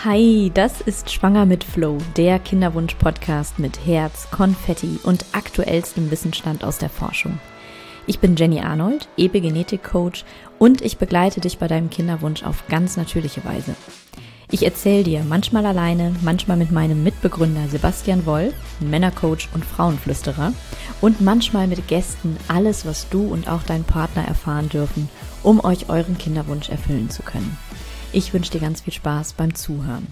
Hi, das ist Schwanger mit Flo, der Kinderwunsch-Podcast mit Herz, Konfetti und aktuellstem Wissensstand aus der Forschung. Ich bin Jenny Arnold, Epigenetik-Coach und ich begleite dich bei deinem Kinderwunsch auf ganz natürliche Weise. Ich erzähle dir manchmal alleine, manchmal mit meinem Mitbegründer Sebastian Woll, Männercoach und Frauenflüsterer, und manchmal mit Gästen alles, was du und auch dein Partner erfahren dürfen, um euch euren Kinderwunsch erfüllen zu können. Ich wünsche dir ganz viel Spaß beim Zuhören.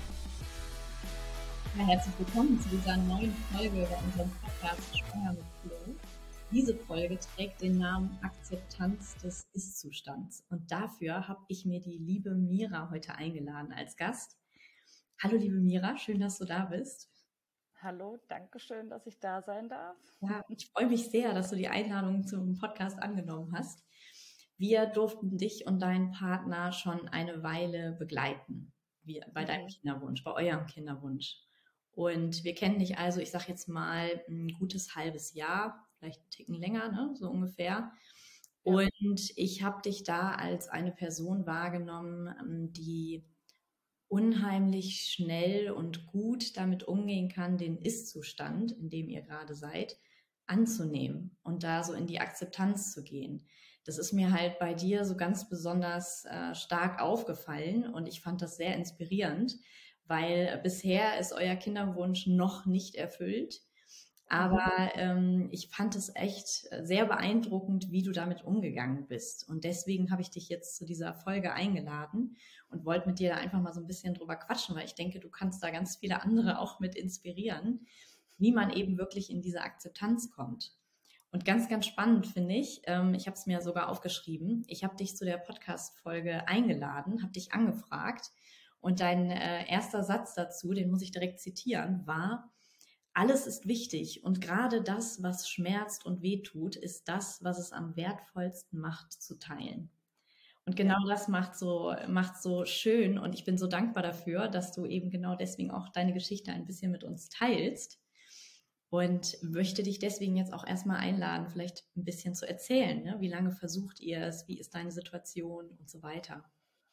Ja, herzlich willkommen zu dieser neuen Folge bei unserem Podcast Schwanger mit Flo. Diese Folge trägt den Namen Akzeptanz des Ist-Zustands. Und dafür habe ich mir die liebe Mira heute eingeladen als Gast. Hallo liebe Mira, schön, dass du da bist. Hallo, danke schön, dass ich da sein darf. Ja, ich freue mich sehr, dass du die Einladung zum Podcast angenommen hast. Wir durften dich und deinen Partner schon eine Weile begleiten, bei deinem Kinderwunsch, bei eurem Kinderwunsch. Und wir kennen dich also, ich sage jetzt mal, ein gutes halbes Jahr, vielleicht einen Ticken länger, ne? So ungefähr. Ja. Und ich habe dich da als eine Person wahrgenommen, die unheimlich schnell und gut damit umgehen kann, den Ist-Zustand, in dem ihr gerade seid, anzunehmen und da so in die Akzeptanz zu gehen. Das ist mir halt bei dir so ganz besonders stark aufgefallen und ich fand das sehr inspirierend, weil bisher ist euer Kinderwunsch noch nicht erfüllt. Aber ich fand es echt sehr beeindruckend, wie du damit umgegangen bist. Und deswegen habe ich dich jetzt zu dieser Folge eingeladen und wollte mit dir da einfach mal so ein bisschen drüber quatschen, weil ich denke, du kannst da ganz viele andere auch mit inspirieren, wie man eben wirklich in diese Akzeptanz kommt. Und ganz, ganz spannend finde ich habe es mir sogar aufgeschrieben, ich habe dich zu der Podcast-Folge eingeladen, habe dich angefragt und dein erster Satz dazu, den muss ich direkt zitieren, war: Alles ist wichtig und gerade das, was schmerzt und wehtut, ist das, was es am wertvollsten macht, zu teilen. Und genau das macht so schön und ich bin so dankbar dafür, dass du eben genau deswegen auch deine Geschichte ein bisschen mit uns teilst und möchte dich deswegen jetzt auch erstmal einladen, vielleicht ein bisschen zu erzählen, ne? Wie lange versucht ihr es, wie ist deine Situation und so weiter.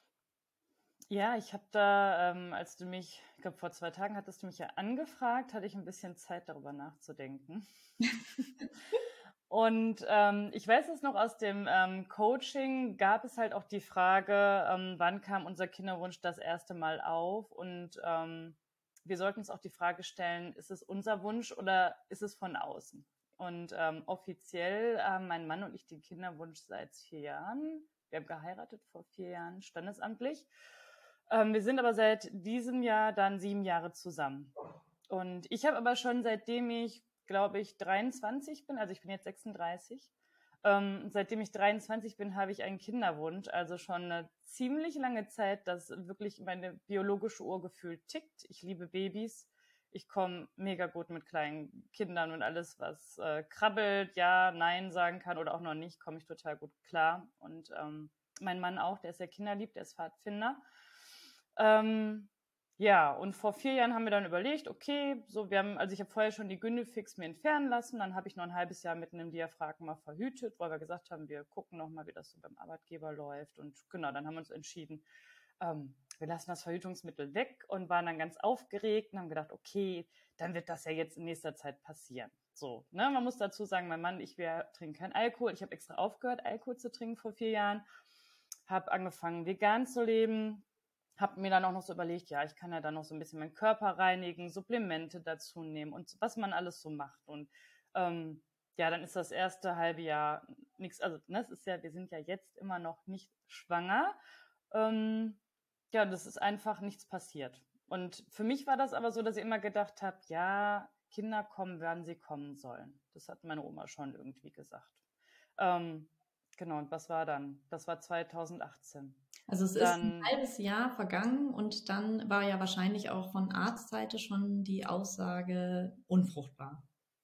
Ja, ich habe da, ich glaube vor 2 Tagen hattest du mich ja angefragt, hatte ich ein bisschen Zeit darüber nachzudenken. Und ich weiß es noch aus dem Coaching, gab es halt auch die Frage, wann kam unser Kinderwunsch das erste Mal auf? Und wir sollten uns auch die Frage stellen, ist es unser Wunsch oder ist es von außen? Und offiziell haben mein Mann und ich den Kinderwunsch seit 4 Jahren. Wir haben geheiratet vor 4 Jahren, standesamtlich. Wir sind aber seit diesem Jahr dann 7 Jahre zusammen. Und ich habe aber schon seitdem ich, glaube ich, 23 bin, also ich bin jetzt 36, seitdem ich 23 bin, habe ich einen Kinderwunsch, also schon eine ziemlich lange Zeit, dass wirklich meine biologische Uhr gefühlt tickt. Ich liebe Babys. Ich komme mega gut mit kleinen Kindern und alles, was krabbelt, ja, nein sagen kann oder auch noch nicht, komme ich total gut klar. Und mein Mann auch, der ist sehr kinderlieb, der ist Pfadfinder. Ja, und vor 4 Jahren haben wir dann überlegt, okay, so also ich habe vorher schon die Gynefix mir entfernen lassen, dann habe ich noch ein halbes Jahr mit einem Diaphragma verhütet, weil wir gesagt haben, wir gucken nochmal, wie das so beim Arbeitgeber läuft. Und genau, dann haben wir uns entschieden, wir lassen das Verhütungsmittel weg und waren dann ganz aufgeregt und haben gedacht, okay, dann wird das ja jetzt in nächster Zeit passieren. So, ne, man muss dazu sagen, mein Mann, wir trinken keinen Alkohol. Ich habe extra aufgehört, Alkohol zu trinken vor 4 Jahren, habe angefangen, vegan zu leben, habe mir dann auch noch so überlegt, ja, ich kann ja dann noch so ein bisschen meinen Körper reinigen, Supplemente dazu nehmen und was man alles so macht. Und ja, dann ist das erste halbe Jahr nichts, also ne, wir sind ja jetzt immer noch nicht schwanger. Ja, das ist einfach nichts passiert. Und für mich war das aber so, dass ich immer gedacht habe, ja, Kinder kommen, wann sie kommen sollen. Das hat meine Oma schon irgendwie gesagt. Genau, und was war dann? Das war 2018. Also es ist ein halbes Jahr vergangen und dann war ja wahrscheinlich auch von Arztseite schon die Aussage unfruchtbar.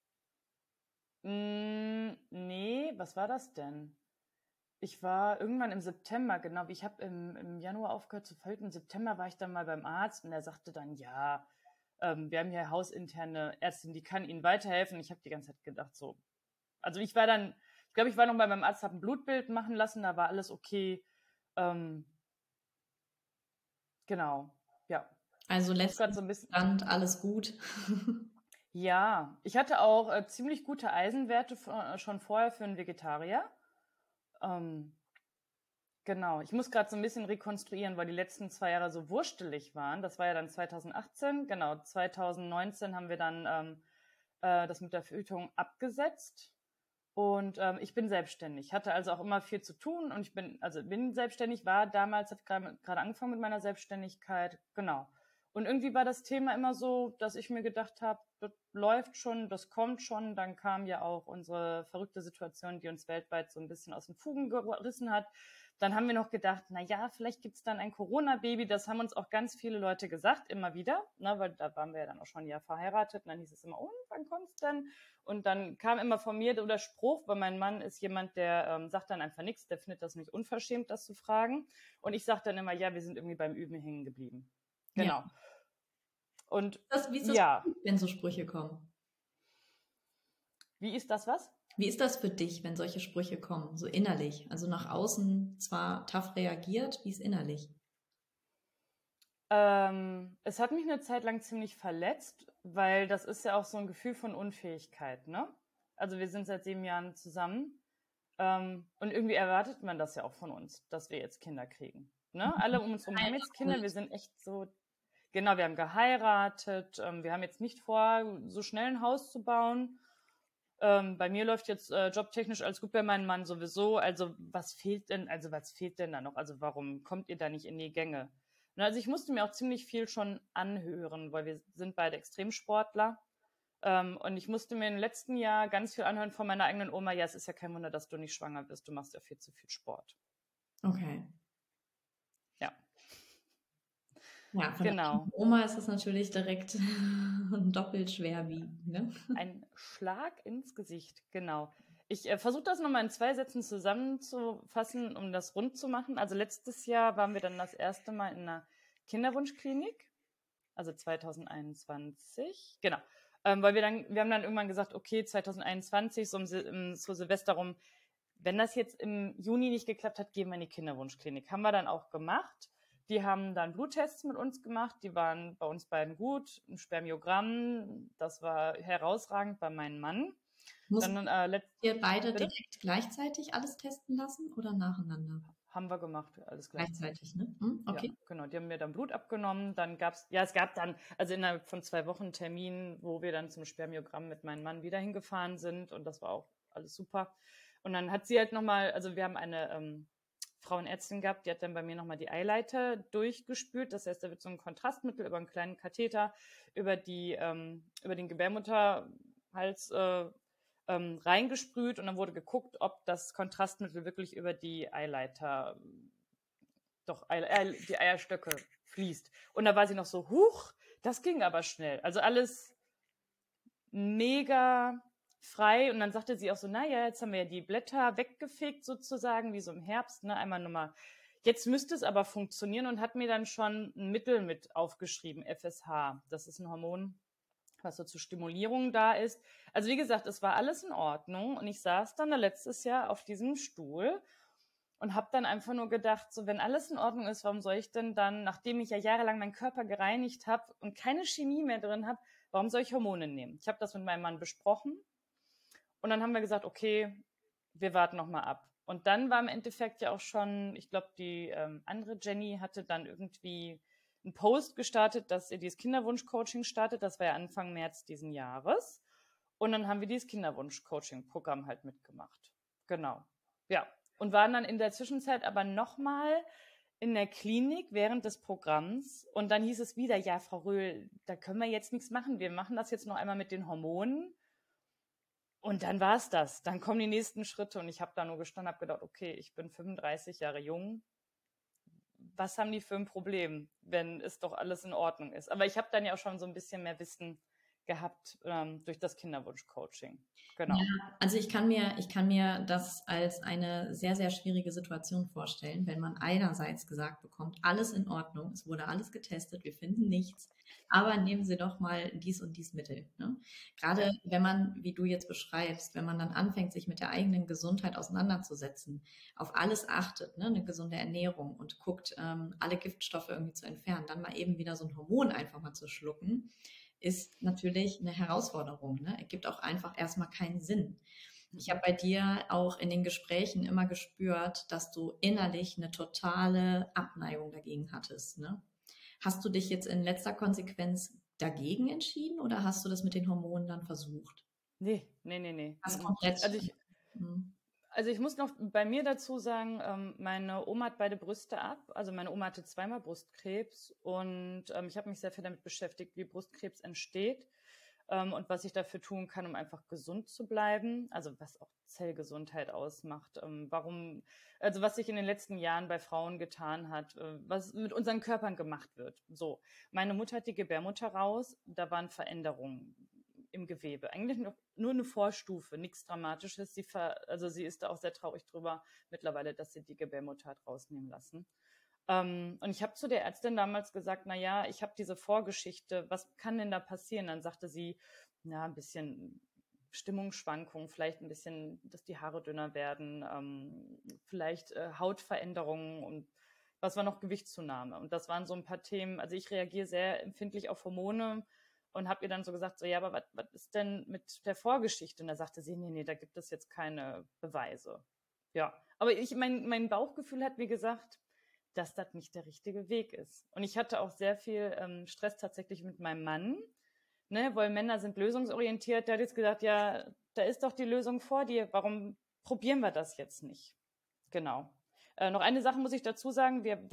Nee, was war das denn? Ich war irgendwann im September, genau, ich habe im Januar aufgehört zu verhüten. Im September war ich dann mal beim Arzt und er sagte dann, ja, wir haben hier hausinterne Ärztin, die kann Ihnen weiterhelfen. Ich habe die ganze Zeit gedacht, so. Also ich glaube, ich war noch bei meinem Arzt, habe ein Blutbild machen lassen, da war alles okay. Genau, ja. Also letztlich so ein bisschen stand alles gut. Ja, ich hatte auch ziemlich gute Eisenwerte schon vorher für einen Vegetarier. Ähm, genau, ich muss gerade so ein bisschen rekonstruieren, weil die letzten 2 Jahre so wurstelig waren. Das war ja dann 2018. Genau, 2019 haben wir dann das mit der Verhütung abgesetzt. Und ich bin selbstständig, hatte also auch immer viel zu tun und ich bin selbstständig, war damals, habe gerade angefangen mit meiner Selbstständigkeit, genau. Und irgendwie war das Thema immer so, dass ich mir gedacht habe, das läuft schon, das kommt schon. Dann kam ja auch unsere verrückte Situation, die uns weltweit so ein bisschen aus den Fugen gerissen hat. Dann haben wir noch gedacht, na ja, vielleicht gibt's dann ein Corona-Baby. Das haben uns auch ganz viele Leute gesagt, immer wieder, ne, weil da waren wir ja dann auch schon ein Jahr verheiratet. Und dann hieß es immer, und wann kommt's denn? Und dann kam immer von mir der Spruch, weil mein Mann ist jemand, der sagt dann einfach nichts, der findet das nicht unverschämt, das zu fragen. Und ich sage dann immer, ja, wir sind irgendwie beim Üben hängen geblieben. Ja. Genau. Und Wie ist das, ja, wenn so Sprüche kommen? wie ist das was? Wie ist das für dich, wenn solche Sprüche kommen, so innerlich? Also nach außen zwar tough reagiert, wie ist innerlich? Es hat mich eine Zeit lang ziemlich verletzt, weil das ist ja auch so ein Gefühl von Unfähigkeit, ne? Also wir sind seit 7 Jahren zusammen und irgendwie erwartet man das ja auch von uns, dass wir jetzt Kinder kriegen. Ne? Alle um uns herum haben jetzt Kinder, wir sind echt so, genau, wir haben geheiratet, wir haben jetzt nicht vor, so schnell ein Haus zu bauen. Bei mir läuft jetzt jobtechnisch alles gut, bei meinem Mann sowieso. Also was fehlt denn da noch? Also warum kommt ihr da nicht in die Gänge? Und also ich musste mir auch ziemlich viel schon anhören, weil wir sind beide Extremsportler. Und ich musste mir im letzten Jahr ganz viel anhören von meiner eigenen Oma. Ja, es ist ja kein Wunder, dass du nicht schwanger bist. Du machst ja viel zu viel Sport. Okay. Ja. Ja, von Genau. der Oma ist es natürlich direkt doppelt schwerwiegend, ne? Ein Schlag ins Gesicht, genau. Ich versuche das nochmal in 2 Sätzen zusammenzufassen, um das rund zu machen. Also letztes Jahr waren wir dann das erste Mal in einer Kinderwunschklinik, also 2021, genau. Weil wir haben dann irgendwann gesagt, okay, 2021, so zu Silvester rum, wenn das jetzt im Juni nicht geklappt hat, gehen wir in die Kinderwunschklinik. Haben wir dann auch gemacht. Die haben dann Bluttests mit uns gemacht, die waren bei uns beiden gut. Ein Spermiogramm, das war herausragend bei meinem Mann. Mussten ihr beide bitte? direkt gleichzeitig alles testen lassen oder nacheinander? Haben wir gemacht, alles Gleichzeitig, gleichzeitig. ne? Okay. Ja, genau. Die haben mir dann Blut abgenommen. Dann es gab dann, also innerhalb von 2 Wochen einen Termin, wo wir dann zum Spermiogramm mit meinem Mann wieder hingefahren sind. Und das war auch alles super. Und dann hat sie halt nochmal, also wir haben eine Frauenärztin gehabt, die hat dann bei mir nochmal die Eileiter durchgespült. Das heißt, da wird so ein Kontrastmittel über einen kleinen Katheter über den Gebärmutterhals reingesprüht und dann wurde geguckt, ob das Kontrastmittel wirklich über die Eileiter, die Eierstöcke fließt. Und da war sie noch so, huch, das ging aber schnell. Also alles mega frei. Und dann sagte sie auch so, naja, jetzt haben wir ja die Blätter weggefegt sozusagen, wie so im Herbst, ne, einmal nochmal. Jetzt müsste es aber funktionieren und hat mir dann schon ein Mittel mit aufgeschrieben, FSH. Das ist ein Hormon, was so zur Stimulierung da ist. Also wie gesagt, es war alles in Ordnung und ich saß dann letztes Jahr auf diesem Stuhl und habe dann einfach nur gedacht, so wenn alles in Ordnung ist, warum soll ich denn dann, nachdem ich ja jahrelang meinen Körper gereinigt habe und keine Chemie mehr drin habe, warum soll ich Hormone nehmen? Ich habe das mit meinem Mann besprochen und dann haben wir gesagt, okay, wir warten noch mal ab. Und dann war im Endeffekt ja auch schon, ich glaube, die andere Jenny hatte dann irgendwie einen Post gestartet, dass ihr dieses Kinderwunsch-Coaching startet. Das war ja Anfang März diesen Jahres. Und dann haben wir dieses Kinderwunsch-Coaching-Programm halt mitgemacht. Genau. Ja. Und waren dann in der Zwischenzeit aber nochmal in der Klinik während des Programms. Und dann hieß es wieder, ja, Frau Röhl, da können wir jetzt nichts machen. Wir machen das jetzt noch einmal mit den Hormonen. Und dann war es das. Dann kommen die nächsten Schritte. Und ich habe da nur gestanden, habe gedacht, okay, ich bin 35 Jahre jung. Was haben die für ein Problem, wenn es doch alles in Ordnung ist? Aber ich habe dann ja auch schon so ein bisschen mehr Wissen gehabt durch das Kinderwunsch-Coaching. Genau. Ja, also ich kann mir das als eine sehr, sehr schwierige Situation vorstellen, wenn man einerseits gesagt bekommt, alles in Ordnung, es wurde alles getestet, wir finden nichts, aber nehmen Sie doch mal dies und dies Mittel. Ne? Gerade wenn man, wie du jetzt beschreibst, wenn man dann anfängt, sich mit der eigenen Gesundheit auseinanderzusetzen, auf alles achtet, ne? Eine gesunde Ernährung und guckt, alle Giftstoffe irgendwie zu entfernen, dann mal eben wieder so ein Hormon einfach mal zu schlucken, ist natürlich eine Herausforderung. Ne? Ergibt auch einfach erstmal keinen Sinn. Ich habe bei dir auch in den Gesprächen immer gespürt, dass du innerlich eine totale Abneigung dagegen hattest. Ne? Hast du dich jetzt in letzter Konsequenz dagegen entschieden oder hast du das mit den Hormonen dann versucht? Nee. Hast komplett. Also ich muss noch bei mir dazu sagen, meine Oma hat beide Brüste ab. Also meine Oma hatte 2-mal Brustkrebs und ich habe mich sehr viel damit beschäftigt, wie Brustkrebs entsteht und was ich dafür tun kann, um einfach gesund zu bleiben. Also was auch Zellgesundheit ausmacht. Was sich in den letzten Jahren bei Frauen getan hat, was mit unseren Körpern gemacht wird. So, meine Mutter hat die Gebärmutter raus, da waren Veränderungen im Gewebe. Eigentlich nur eine Vorstufe, nichts Dramatisches. Sie ist da auch sehr traurig drüber mittlerweile, dass sie die Gebärmutter hat rausnehmen lassen. Und ich habe zu der Ärztin damals gesagt, naja, ich habe diese Vorgeschichte, was kann denn da passieren? Dann sagte sie, ein bisschen Stimmungsschwankungen, vielleicht ein bisschen, dass die Haare dünner werden, vielleicht Hautveränderungen und was war noch Gewichtszunahme. Und das waren so ein paar Themen. Also ich reagiere sehr empfindlich auf Hormone und habe ihr dann so gesagt, so ja, aber was ist denn mit der Vorgeschichte? Und da sagte sie, nee, da gibt es jetzt keine Beweise. Ja, aber mein Bauchgefühl hat mir gesagt, dass das nicht der richtige Weg ist. Und ich hatte auch sehr viel Stress tatsächlich mit meinem Mann, ne, weil Männer sind lösungsorientiert. Der hat jetzt gesagt, ja, da ist doch die Lösung vor dir, warum probieren wir das jetzt nicht? Genau. Noch eine Sache muss ich dazu sagen, wir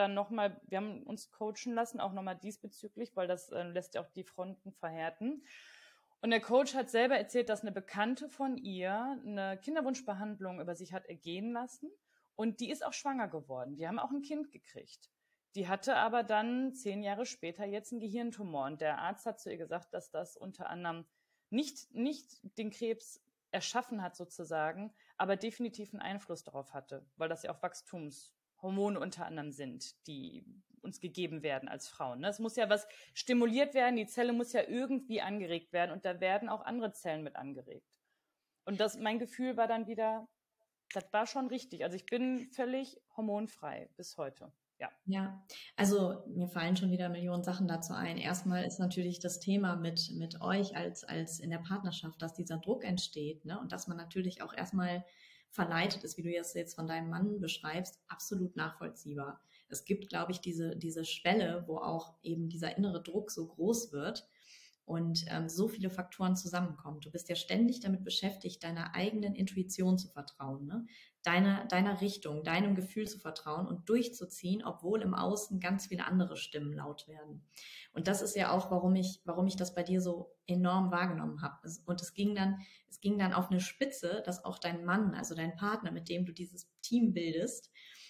haben uns coachen lassen, auch nochmal diesbezüglich, weil das lässt ja auch die Fronten verhärten. Und der Coach hat selber erzählt, dass eine Bekannte von ihr eine Kinderwunschbehandlung über sich hat ergehen lassen und die ist auch schwanger geworden. Die haben auch ein Kind gekriegt. Die hatte aber dann 10 Jahre später jetzt einen Gehirntumor und der Arzt hat zu ihr gesagt, dass das unter anderem nicht den Krebs erschaffen hat sozusagen, aber definitiv einen Einfluss darauf hatte, weil das ja auch Wachstumshormone unter anderem sind, die uns gegeben werden als Frauen. Es muss ja was stimuliert werden, die Zelle muss ja irgendwie angeregt werden und da werden auch andere Zellen mit angeregt. Und mein Gefühl war dann wieder, das war schon richtig. Also ich bin völlig hormonfrei bis heute. Ja, also mir fallen schon wieder Millionen Sachen dazu ein. Erstmal ist natürlich das Thema mit euch als in der Partnerschaft, dass dieser Druck entsteht, ne? Und dass man natürlich auch erstmal verleitet ist, wie du es jetzt von deinem Mann beschreibst, absolut nachvollziehbar. Es gibt, glaube ich, diese Schwelle, wo auch eben dieser innere Druck so groß wird und so viele Faktoren zusammenkommen. Du bist ja ständig damit beschäftigt, deiner eigenen Intuition zu vertrauen, ne? Deiner Richtung, deinem Gefühl zu vertrauen und durchzuziehen, obwohl im Außen ganz viele andere Stimmen laut werden. Und das ist ja auch, warum ich das bei dir so enorm wahrgenommen habe. Und es ging dann auf eine Spitze, dass auch dein Mann, also dein Partner, mit dem du dieses Team bildest,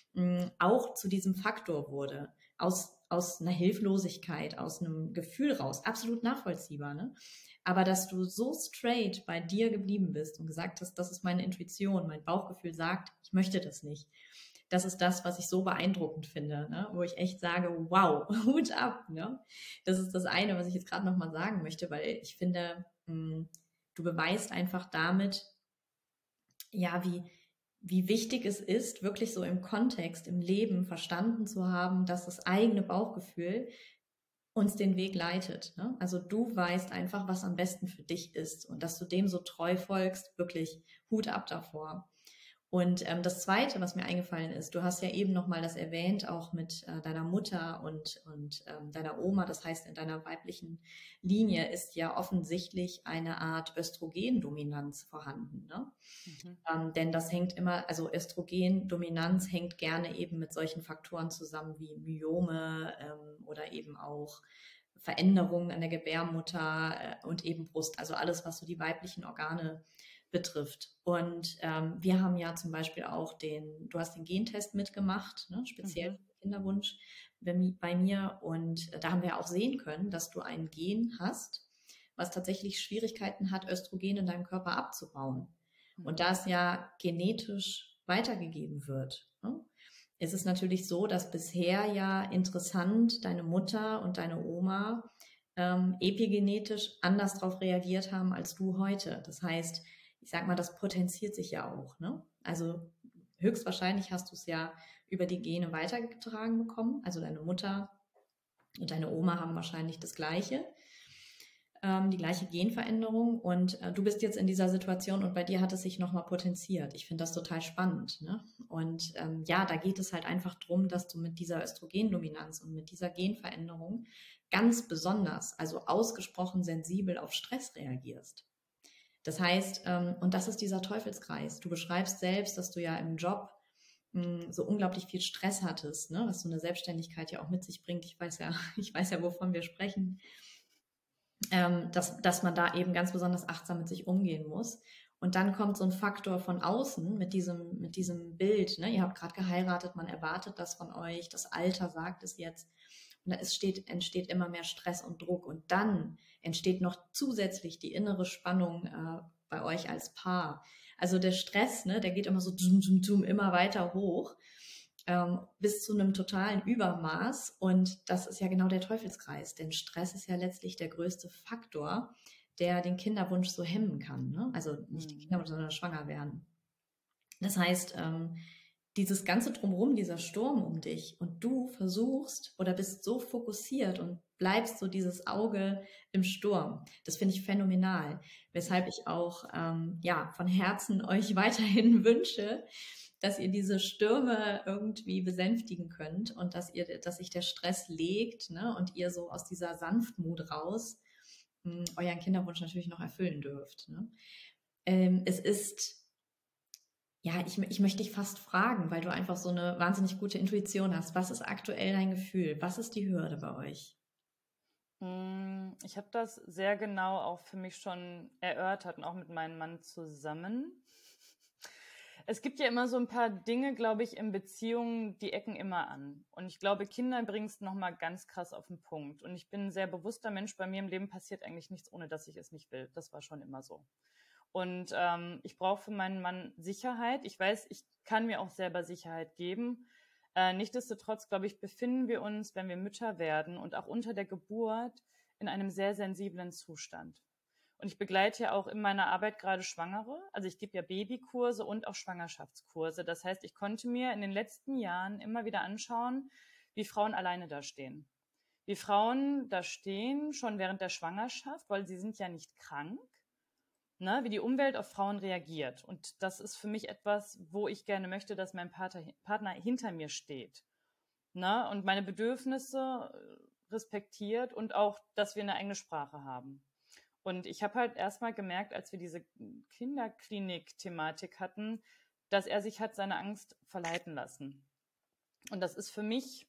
auch zu diesem Faktor wurde. Aus einer Hilflosigkeit, aus einem Gefühl raus. Absolut nachvollziehbar, ne? Aber dass du so straight bei dir geblieben bist und gesagt hast, das ist meine Intuition, mein Bauchgefühl sagt, ich möchte das nicht. Das ist das, was ich so beeindruckend finde, ne? Wo ich echt sage, wow, Hut ab. Ne? Das ist das eine, was ich jetzt gerade nochmal sagen möchte, weil ich finde, du beweist einfach damit, ja, wie wichtig es ist, wirklich so im Kontext, im Leben verstanden zu haben, dass das eigene Bauchgefühl uns den Weg leitet. Ne? Also du weißt einfach, was am besten für dich ist und dass du dem so treu folgst, wirklich Hut ab davor. Und das Zweite, was mir eingefallen ist, du hast ja eben nochmal das erwähnt, auch mit deiner Mutter und deiner Oma, das heißt in deiner weiblichen Linie ist ja offensichtlich eine Art Östrogendominanz vorhanden. Ne? Denn das hängt immer, also Östrogendominanz hängt gerne eben mit solchen Faktoren zusammen wie Myome oder eben auch Veränderungen an der Gebärmutter und eben Brust, also alles, was so die weiblichen Organe betrifft. Und wir haben ja zum Beispiel auch du hast den Gentest mitgemacht, ne, speziell für Kinderwunsch bei mir. Und da haben wir auch sehen können, dass du ein Gen hast, was tatsächlich Schwierigkeiten hat, Östrogen in deinem Körper abzubauen. Und da es ja genetisch weitergegeben wird, ne, ist es natürlich so, dass bisher ja interessant deine Mutter und deine Oma epigenetisch anders darauf reagiert haben als du heute. Das heißt, ich sag mal, das potenziert sich ja auch. Ne? Also höchstwahrscheinlich hast du es ja über die Gene weitergetragen bekommen. Also deine Mutter und deine Oma haben wahrscheinlich das Gleiche, die gleiche Genveränderung. Und du bist jetzt in dieser Situation und bei dir hat es sich nochmal potenziert. Ich finde das total spannend. Ne? Und ja, da geht es halt einfach darum, dass du mit dieser Östrogendominanz und mit dieser Genveränderung ganz besonders, also ausgesprochen sensibel auf Stress reagierst. Das heißt, und das ist dieser Teufelskreis. Du beschreibst selbst, dass du ja im Job so unglaublich viel Stress hattest, ne? Was so eine Selbstständigkeit ja auch mit sich bringt. Ich weiß ja, wovon wir sprechen. Dass man da eben ganz besonders achtsam mit sich umgehen muss. Und dann kommt so ein Faktor von außen mit diesem Bild. Ne? Ihr habt gerade geheiratet, man erwartet das von euch, das Alter sagt es jetzt. Und da entsteht immer mehr Stress und Druck. Und dann entsteht noch zusätzlich die innere Spannung bei euch als Paar. Also der Stress, ne, der geht immer so immer weiter hoch. Bis zu einem totalen Übermaß. Und das ist ja genau der Teufelskreis, denn Stress ist ja letztlich der größte Faktor, der den Kinderwunsch so hemmen kann. Ne? Also nicht den Kinderwunsch, sondern schwanger werden. Das heißt, dieses ganze Drumherum, dieser Sturm um dich und du versuchst oder bist so fokussiert und bleibst so dieses Auge im Sturm. Das finde ich phänomenal, weshalb ich auch ja, von Herzen euch weiterhin wünsche, dass ihr diese Stürme irgendwie besänftigen könnt und dass sich der Stress legt, ne, und ihr so aus dieser Sanftmut raus euren Kinderwunsch natürlich noch erfüllen dürft. Ne? Es ist, ja, ich möchte dich fast fragen, weil du einfach so eine wahnsinnig gute Intuition hast. Was ist aktuell dein Gefühl? Was ist die Hürde bei euch? Ich habe das sehr genau auch für mich schon erörtert und auch mit meinem Mann zusammen. Es gibt ja immer so ein paar Dinge, glaube ich, in Beziehungen, die ecken immer an. Und ich glaube, Kinder bringen es nochmal ganz krass auf den Punkt. Und ich bin ein sehr bewusster Mensch. Bei mir im Leben passiert eigentlich nichts, ohne dass ich es nicht will. Das war schon immer so. Und ich brauche für meinen Mann Sicherheit. Ich weiß, ich kann mir auch selber Sicherheit geben. Nichtsdestotrotz, glaube ich, befinden wir uns, wenn wir Mütter werden und auch unter der Geburt, in einem sehr sensiblen Zustand. Und ich begleite ja auch in meiner Arbeit gerade Schwangere. Also ich gebe ja Babykurse und auch Schwangerschaftskurse. Das heißt, ich konnte mir in den letzten Jahren immer wieder anschauen, wie Frauen alleine da stehen. Wie Frauen da stehen, schon während der Schwangerschaft, weil sie sind ja nicht krank. Ne, wie die Umwelt auf Frauen reagiert. Und das ist für mich etwas, wo ich gerne möchte, dass mein Partner hinter mir steht. Ne, und meine Bedürfnisse respektiert und auch, dass wir eine eigene Sprache haben. Und ich habe halt erstmal gemerkt, als wir diese Kinderklinik-Thematik hatten, dass er sich hat seine Angst verleiten lassen. Und das ist für mich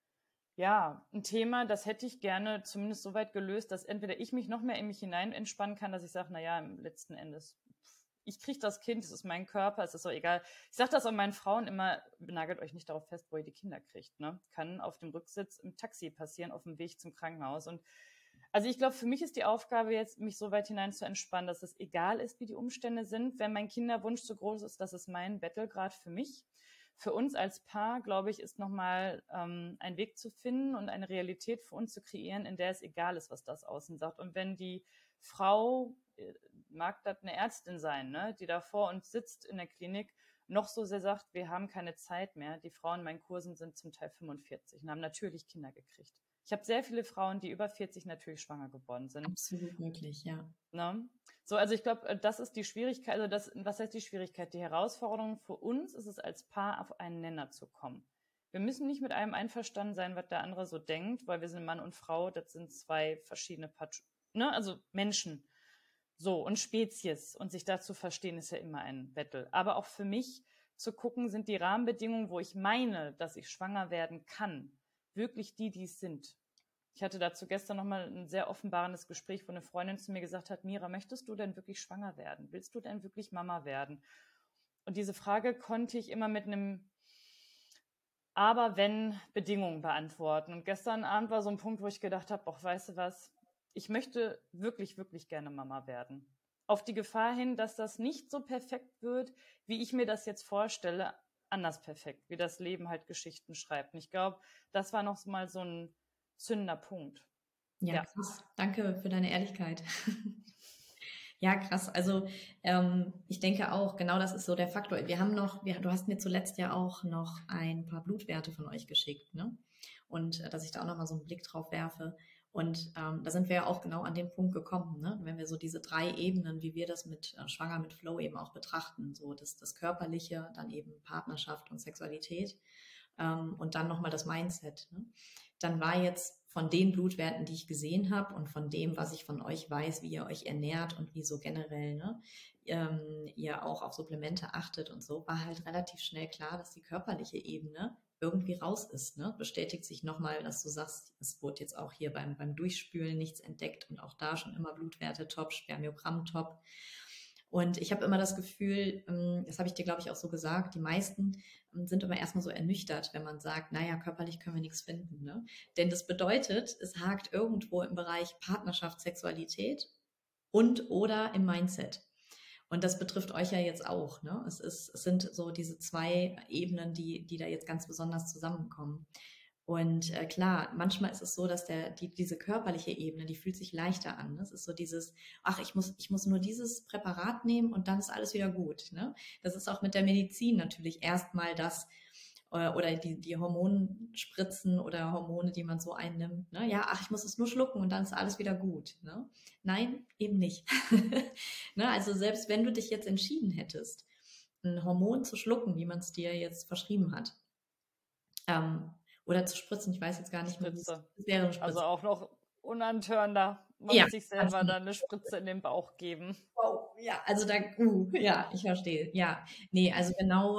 ja ein Thema, das hätte ich gerne zumindest so weit gelöst, dass entweder ich mich noch mehr in mich hinein entspannen kann, dass ich sage, naja, im letzten Endes, ich kriege das Kind, es ist mein Körper, es ist so egal. Ich sage das auch meinen Frauen immer, nagelt euch nicht darauf fest, wo ihr die Kinder kriegt. Ne? Kann auf dem Rücksitz im Taxi passieren, auf dem Weg zum Krankenhaus. Und also ich glaube, für mich ist die Aufgabe jetzt, mich so weit hinein zu entspannen, dass es egal ist, wie die Umstände sind. Wenn mein Kinderwunsch so groß ist, das ist mein Battlegrad für mich. Für uns als Paar, glaube ich, ist nochmal ein Weg zu finden und eine Realität für uns zu kreieren, in der es egal ist, was das außen sagt. Und wenn die Frau, mag das eine Ärztin sein, ne, die da vor uns sitzt in der Klinik, noch so sehr sagt, wir haben keine Zeit mehr. Die Frauen in meinen Kursen sind zum Teil 45 und haben natürlich Kinder gekriegt. Ich habe sehr viele Frauen, die über 40 natürlich schwanger geworden sind. Absolut möglich, ja. Ne? So, also ich glaube, das ist die Schwierigkeit, was heißt die Schwierigkeit? Die Herausforderung für uns ist es, als Paar auf einen Nenner zu kommen. Wir müssen nicht mit einem einverstanden sein, was der andere so denkt, weil wir sind Mann und Frau, das sind zwei verschiedene also Menschen. So, und Spezies. Und sich dazu verstehen, ist ja immer ein Battle. Aber auch für mich zu gucken, sind die Rahmenbedingungen, wo ich meine, dass ich schwanger werden kann, wirklich die es sind. Ich hatte dazu gestern nochmal ein sehr offenbarendes Gespräch, wo eine Freundin zu mir gesagt hat, Mira, möchtest du denn wirklich schwanger werden? Willst du denn wirklich Mama werden? Und diese Frage konnte ich immer mit einem Aber-wenn-Bedingungen beantworten. Und gestern Abend war so ein Punkt, wo ich gedacht habe, weißt du was, ich möchte wirklich, wirklich gerne Mama werden. Auf die Gefahr hin, dass das nicht so perfekt wird, wie ich mir das jetzt vorstelle, anders perfekt, wie das Leben halt Geschichten schreibt. Und ich glaube, das war noch mal so ein zündender Punkt. Ja, krass. Danke für deine Ehrlichkeit. Ja, krass. Also ich denke auch, genau das ist so der Faktor. Wir haben noch, du hast mir zuletzt ja auch noch ein paar Blutwerte von euch geschickt, ne? Und dass ich da auch nochmal so einen Blick drauf werfe. Und da sind wir ja auch genau an den Punkt gekommen, ne? Wenn wir so diese 3 Ebenen, wie wir das mit Schwanger mit Flow eben auch betrachten, so das Körperliche, dann eben Partnerschaft und Sexualität und dann nochmal das Mindset, ne? Dann war jetzt von den Blutwerten, die ich gesehen habe und von dem, was ich von euch weiß, wie ihr euch ernährt und wie so generell, ne, ihr auch auf Supplemente achtet und so, war halt relativ schnell klar, dass die körperliche Ebene irgendwie raus ist. Ne? Bestätigt sich nochmal, dass du sagst, es wurde jetzt auch hier beim Durchspülen nichts entdeckt und auch da schon immer Blutwerte top, Spermiogramm top. Und ich habe immer das Gefühl, das habe ich dir, glaube ich, auch so gesagt, die meisten sind immer erstmal so ernüchtert, wenn man sagt, naja, körperlich können wir nichts finden. Ne? Denn das bedeutet, es hakt irgendwo im Bereich Partnerschaft, Sexualität und oder im Mindset. Und das betrifft euch ja jetzt auch. Ne? Es sind so diese 2 Ebenen, die da jetzt ganz besonders zusammenkommen. Und klar, manchmal ist es so, dass diese körperliche Ebene, die fühlt sich leichter an. Ne? Es ist so dieses, ach, ich muss nur dieses Präparat nehmen und dann ist alles wieder gut. Ne? Das ist auch mit der Medizin natürlich erstmal das, oder die Hormonspritzen oder Hormone, die man so einnimmt. Ne? Ja, ach, ich muss es nur schlucken und dann ist alles wieder gut. Ne? Nein, eben nicht. Ne? Also selbst wenn du dich jetzt entschieden hättest, ein Hormon zu schlucken, wie man es dir jetzt verschrieben hat, oder zu spritzen, ich weiß jetzt gar nicht mehr, wie es wäre. Eine Spritze. Also auch noch unantörender. Man muss sich selber dann eine Spritze in den Bauch geben. Wow, ja, also da, ja, ich verstehe. Ja, nee, also genau,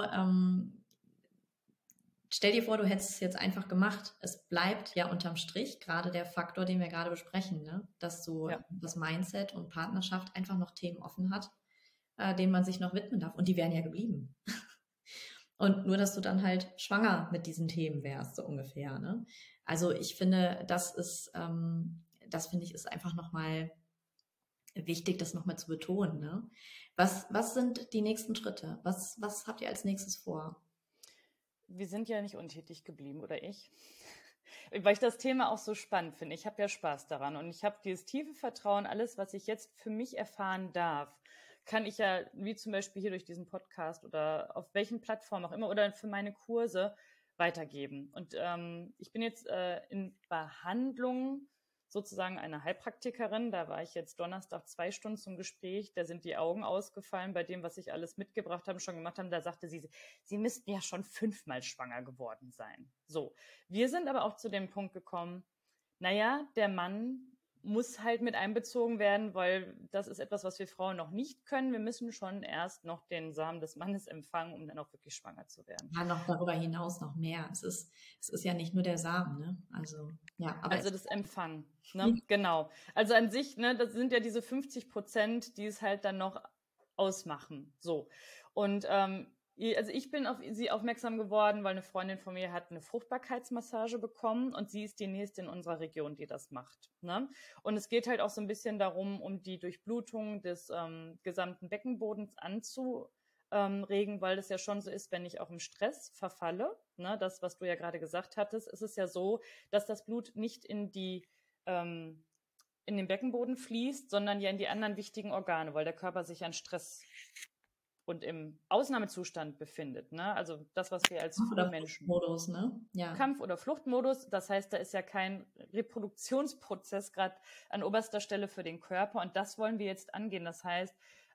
stell dir vor, du hättest es jetzt einfach gemacht. Es bleibt ja unterm Strich gerade der Faktor, den wir gerade besprechen, ne? Dass so das Mindset und Partnerschaft einfach noch Themen offen hat, denen man sich noch widmen darf. Und die wären ja geblieben. Und nur, dass du dann halt schwanger mit diesen Themen wärst, so ungefähr. Ne? Also ich finde, das finde ich, ist einfach nochmal wichtig, das nochmal zu betonen. Ne? Was sind die nächsten Schritte? Was habt ihr als nächstes vor? Wir sind ja nicht untätig geblieben, oder ich? Weil ich das Thema auch so spannend finde. Ich habe ja Spaß daran und ich habe dieses tiefe Vertrauen, alles, was ich jetzt für mich erfahren darf, kann ich ja, wie zum Beispiel hier durch diesen Podcast oder auf welchen Plattformen auch immer oder für meine Kurse weitergeben. Und ich bin jetzt in Behandlung sozusagen eine Heilpraktikerin. Da war ich jetzt Donnerstag 2 Stunden zum Gespräch. Da sind die Augen ausgefallen bei dem, was ich alles mitgebracht habe, schon gemacht habe. Da sagte sie, Sie müssten ja schon 5-mal schwanger geworden sein. So, wir sind aber auch zu dem Punkt gekommen, naja, der Mann muss halt mit einbezogen werden, weil das ist etwas, was wir Frauen noch nicht können. Wir müssen schon erst noch den Samen des Mannes empfangen, um dann auch wirklich schwanger zu werden. Ja, noch darüber hinaus noch mehr. Es ist ja nicht nur der Samen, ne? Also, ja. Aber also das Empfangen, ne? Genau. Also an sich, ne, das sind ja diese 50%, die es halt dann noch ausmachen. So. Und also ich bin auf sie aufmerksam geworden, weil eine Freundin von mir hat eine Fruchtbarkeitsmassage bekommen und sie ist die nächste in unserer Region, die das macht. Ne? Und es geht halt auch so ein bisschen darum, um die Durchblutung des gesamten Beckenbodens anzuregen, weil das ja schon so ist, wenn ich auch im Stress verfalle, ne, das, was du ja gerade gesagt hattest, ist es ja so, dass das Blut nicht in den Beckenboden fließt, sondern ja in die anderen wichtigen Organe, weil der Körper sich an Stress und im Ausnahmezustand befindet. Ne? Also das, was wir als Menschen... Kampf- ne? Ja. Kampf- oder Fluchtmodus. Das heißt, da ist ja kein Reproduktionsprozess gerade an oberster Stelle für den Körper. Und das wollen wir jetzt angehen. Das heißt,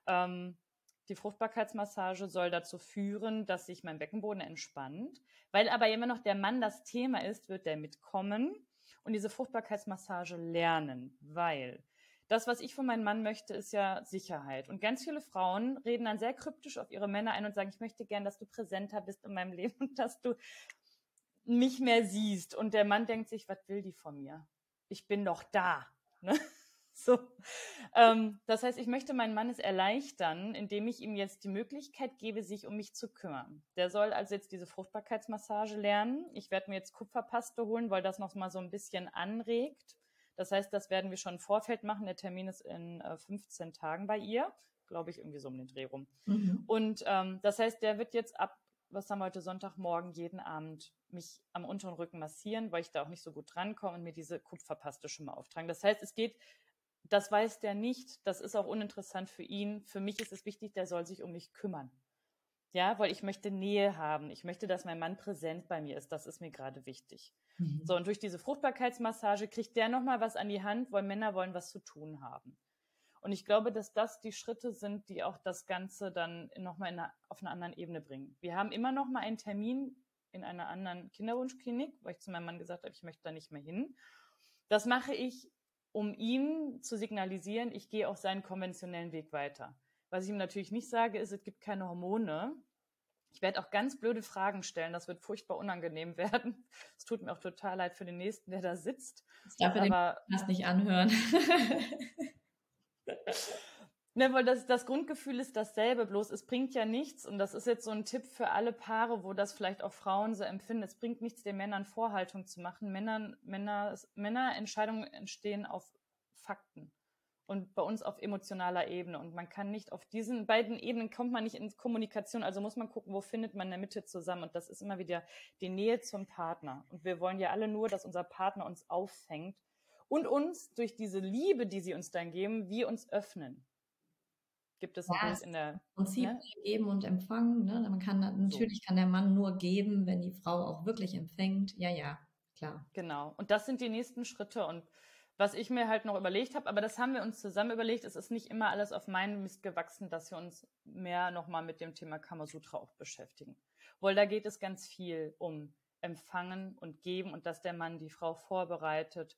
die Fruchtbarkeitsmassage soll dazu führen, dass sich mein Beckenboden entspannt. Weil aber immer noch der Mann das Thema ist, wird der mitkommen und diese Fruchtbarkeitsmassage lernen. Weil... das, was ich von meinem Mann möchte, ist ja Sicherheit. Und ganz viele Frauen reden dann sehr kryptisch auf ihre Männer ein und sagen, ich möchte gern, dass du präsenter bist in meinem Leben und dass du mich mehr siehst. Und der Mann denkt sich, was will die von mir? Ich bin doch da. Ne? So. Das heißt, ich möchte meinen Mann es erleichtern, indem ich ihm jetzt die Möglichkeit gebe, sich um mich zu kümmern. Der soll also jetzt diese Fruchtbarkeitsmassage lernen. Ich werde mir jetzt Kupferpaste holen, weil das noch mal so ein bisschen anregt. Das heißt, das werden wir schon im Vorfeld machen. Der Termin ist in 15 Tagen bei ihr, glaube ich, irgendwie so um den Dreh rum. Und das heißt, der wird jetzt ab, was haben wir heute, Sonntagmorgen, jeden Abend mich am unteren Rücken massieren, weil ich da auch nicht so gut drankomme und mir diese Kupferpaste schon mal auftragen. Das heißt, es geht, das weiß der nicht, das ist auch uninteressant für ihn. Für mich ist es wichtig, der soll sich um mich kümmern. Ja, weil ich möchte Nähe haben. Ich möchte, dass mein Mann präsent bei mir ist. Das ist mir gerade wichtig. So, und durch diese Fruchtbarkeitsmassage kriegt der nochmal was an die Hand, weil Männer wollen was zu tun haben. Und ich glaube, dass das die Schritte sind, die auch das Ganze dann nochmal auf einer anderen Ebene bringen. Wir haben immer noch mal einen Termin in einer anderen Kinderwunschklinik, weil ich zu meinem Mann gesagt habe, ich möchte da nicht mehr hin. Das mache ich, um ihm zu signalisieren, ich gehe auch seinen konventionellen Weg weiter. Was ich ihm natürlich nicht sage, ist, es gibt keine Hormone. Ich werde auch ganz blöde Fragen stellen. Das wird furchtbar unangenehm werden. Es tut mir auch total leid für den Nächsten, der da sitzt. Das darf er den Podcast nicht anhören. Ne, weil das Grundgefühl ist dasselbe, bloß es bringt ja nichts, und das ist jetzt so ein Tipp für alle Paare, wo das vielleicht auch Frauen so empfinden, es bringt nichts, den Männern Vorhaltung zu machen. Männerentscheidungen entstehen auf Fakten und bei uns auf emotionaler Ebene, und man kann nicht auf diesen beiden Ebenen, kommt man nicht in Kommunikation, also muss man gucken, wo findet man in der Mitte zusammen, und das ist immer wieder die Nähe zum Partner, und wir wollen ja alle nur, dass unser Partner uns auffängt und uns durch diese Liebe, die sie uns dann geben, wir uns öffnen. Gibt es ein Bild in der Prinzip geben und empfangen. Ne? Natürlich kann der Mann nur geben, wenn die Frau auch wirklich empfängt. Ja, klar. Genau. Und das sind die nächsten Schritte. Und was ich mir halt noch überlegt habe, aber das haben wir uns zusammen überlegt, es ist nicht immer alles auf meinen Mist gewachsen, dass wir uns mehr nochmal mit dem Thema Kamasutra auch beschäftigen. Weil da geht es ganz viel um Empfangen und Geben und dass der Mann die Frau vorbereitet,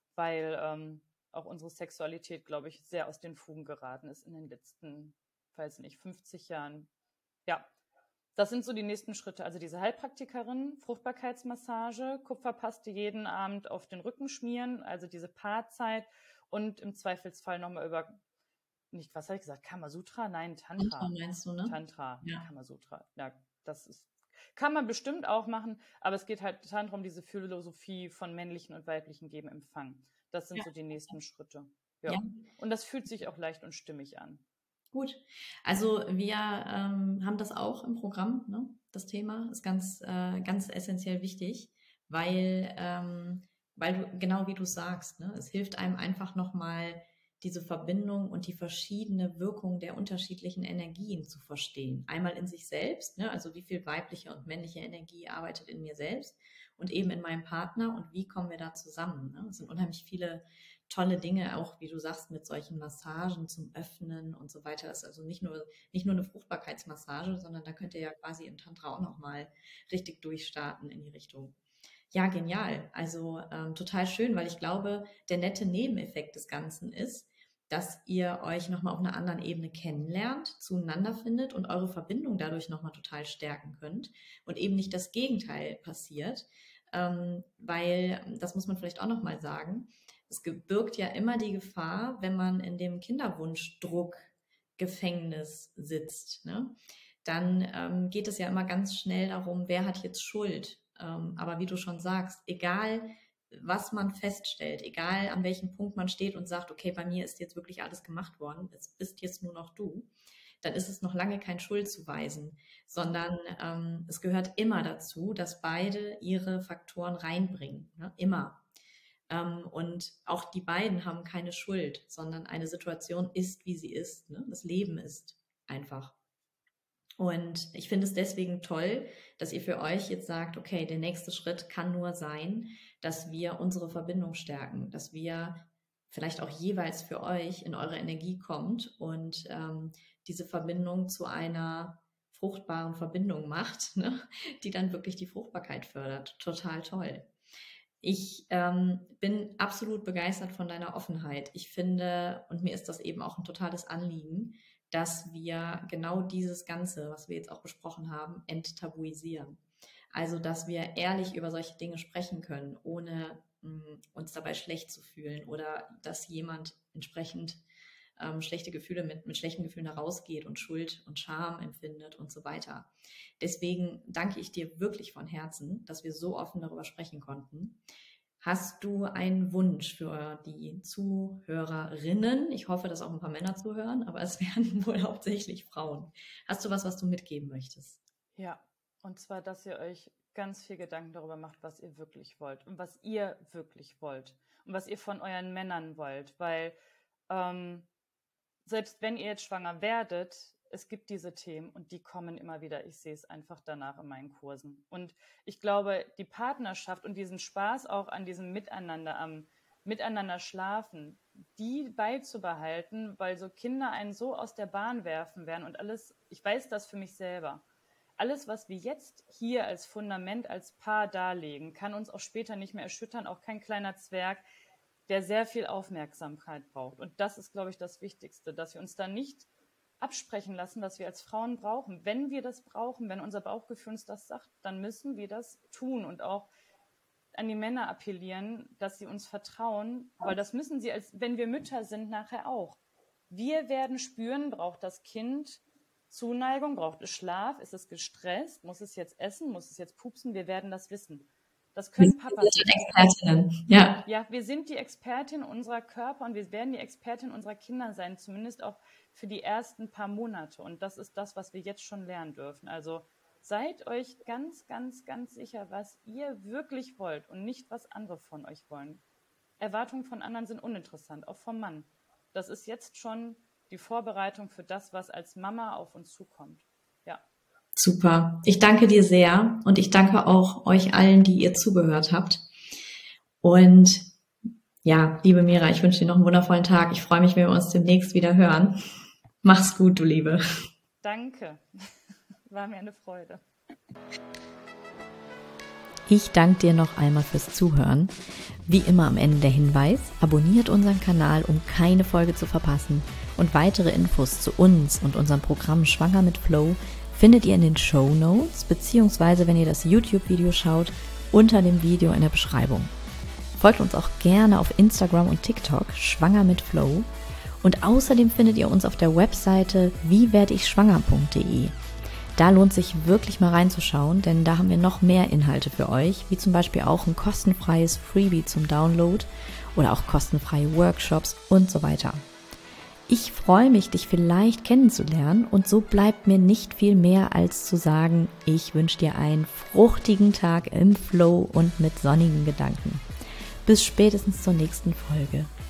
weil auch unsere Sexualität, glaube ich, sehr aus den Fugen geraten ist in den letzten, weiß nicht, 50 Jahren. Ja, das sind so die nächsten Schritte. Also diese Heilpraktikerin, Fruchtbarkeitsmassage, Kupferpaste jeden Abend auf den Rücken schmieren, also diese Paarzeit, und im Zweifelsfall nochmal was habe ich gesagt, Kamasutra? Nein, Tantra. Tantra meinst du, ne? Tantra, ja. Kamasutra. Ja, kann man bestimmt auch machen, aber es geht halt darum, diese Philosophie von männlichen und weiblichen Geben, Empfang. Das sind so die nächsten Schritte. Ja. Und das fühlt sich auch leicht und stimmig an. Gut. Also wir haben das auch im Programm. Ne? Das Thema ist ganz essentiell wichtig, weil du, genau wie du sagst, ne? Es hilft einem einfach nochmal, diese Verbindung und die verschiedene Wirkung der unterschiedlichen Energien zu verstehen. Einmal in sich selbst, ne? Also wie viel weibliche und männliche Energie arbeitet in mir selbst und eben in meinem Partner, und wie kommen wir da zusammen. Ne? Es sind unheimlich viele tolle Dinge, auch wie du sagst, mit solchen Massagen zum Öffnen und so weiter. Das ist also nicht nur eine Fruchtbarkeitsmassage, sondern da könnt ihr ja quasi im Tantra auch nochmal richtig durchstarten in die Richtung. Ja, genial. Also total schön, weil ich glaube, der nette Nebeneffekt des Ganzen ist, dass ihr euch nochmal auf einer anderen Ebene kennenlernt, zueinander findet und eure Verbindung dadurch nochmal total stärken könnt und eben nicht das Gegenteil passiert, weil, das muss man vielleicht auch nochmal sagen, es birgt ja immer die Gefahr, wenn man in dem Kinderwunchdruck-Gefängnis sitzt, ne? Dann geht es ja immer ganz schnell darum, wer hat jetzt Schuld. Aber wie du schon sagst, egal was man feststellt, egal an welchem Punkt man steht und sagt, okay, bei mir ist jetzt wirklich alles gemacht worden, es bist jetzt nur noch du, dann ist es noch lange kein Schuldzuweisen, sondern es gehört immer dazu, dass beide ihre Faktoren reinbringen, ne? Immer. Und auch die beiden haben keine Schuld, sondern eine Situation ist, wie sie ist. Ne? Das Leben ist einfach. Und ich finde es deswegen toll, dass ihr für euch jetzt sagt, okay, der nächste Schritt kann nur sein, dass wir unsere Verbindung stärken, dass wir vielleicht auch jeweils für euch in eure Energie kommt und diese Verbindung zu einer fruchtbaren Verbindung macht, ne? Die dann wirklich die Fruchtbarkeit fördert. Total toll. Ich bin absolut begeistert von deiner Offenheit. Ich finde, und mir ist das eben auch ein totales Anliegen, dass wir genau dieses Ganze, was wir jetzt auch besprochen haben, enttabuisieren. Also, dass wir ehrlich über solche Dinge sprechen können, ohne uns dabei schlecht zu fühlen oder dass jemand entsprechend schlechte Gefühle mit schlechten Gefühlen herausgeht und Schuld und Scham empfindet und so weiter. Deswegen danke ich dir wirklich von Herzen, dass wir so offen darüber sprechen konnten. Hast du einen Wunsch für die Zuhörerinnen? Ich hoffe, dass auch ein paar Männer zuhören, aber es werden wohl hauptsächlich Frauen. Hast du was du mitgeben möchtest? Ja, und zwar, dass ihr euch ganz viel Gedanken darüber macht, was ihr wirklich wollt und was ihr wirklich wollt und was ihr von euren Männern wollt, weil selbst wenn ihr jetzt schwanger werdet, es gibt diese Themen und die kommen immer wieder. Ich sehe es einfach danach in meinen Kursen. Und ich glaube, die Partnerschaft und diesen Spaß auch an diesem Miteinander, am Miteinander schlafen, die beizubehalten, weil so Kinder einen so aus der Bahn werfen werden und alles, ich weiß das für mich selber, alles, was wir jetzt hier als Fundament, als Paar darlegen, kann uns auch später nicht mehr erschüttern, auch kein kleiner Zwerg, der sehr viel Aufmerksamkeit braucht. Und das ist, glaube ich, das Wichtigste, dass wir uns da nicht absprechen lassen, was wir als Frauen brauchen. Wenn wir das brauchen, wenn unser Bauchgefühl uns das sagt, dann müssen wir das tun und auch an die Männer appellieren, dass sie uns vertrauen, weil das müssen sie, wenn wir Mütter sind, nachher auch. Wir werden spüren, braucht das Kind Zuneigung, braucht es Schlaf, ist es gestresst, muss es jetzt essen, muss es jetzt pupsen, wir werden das wissen. Das können Papas. Wir sind Expertinnen, ja. Ja, wir sind die Expertin unserer Körper und wir werden die Expertin unserer Kinder sein, zumindest auch für die ersten paar Monate. Und das ist das, was wir jetzt schon lernen dürfen. Also seid euch ganz, ganz, ganz sicher, was ihr wirklich wollt und nicht, was andere von euch wollen. Erwartungen von anderen sind uninteressant, auch vom Mann. Das ist jetzt schon die Vorbereitung für das, was als Mama auf uns zukommt. Ja. Super. Ich danke dir sehr und ich danke auch euch allen, die ihr zugehört habt. Und ja, liebe Mira, ich wünsche dir noch einen wundervollen Tag. Ich freue mich, wenn wir uns demnächst wieder hören. Mach's gut, du Liebe. Danke. War mir eine Freude. Ich danke dir noch einmal fürs Zuhören. Wie immer am Ende der Hinweis, abonniert unseren Kanal, um keine Folge zu verpassen. Und weitere Infos zu uns und unserem Programm Schwanger mit Flow findet ihr in den Shownotes, beziehungsweise wenn ihr das YouTube-Video schaut, unter dem Video in der Beschreibung. Folgt uns auch gerne auf Instagram und TikTok, Schwanger mit Flow. Und außerdem findet ihr uns auf der Webseite wiewerdeIchschwanger.de. Da lohnt sich wirklich mal reinzuschauen, denn da haben wir noch mehr Inhalte für euch, wie zum Beispiel auch ein kostenfreies Freebie zum Download oder auch kostenfreie Workshops und so weiter. Ich freue mich, dich vielleicht kennenzulernen und so bleibt mir nicht viel mehr als zu sagen, ich wünsche dir einen fruchtigen Tag im Flow und mit sonnigen Gedanken. Bis spätestens zur nächsten Folge.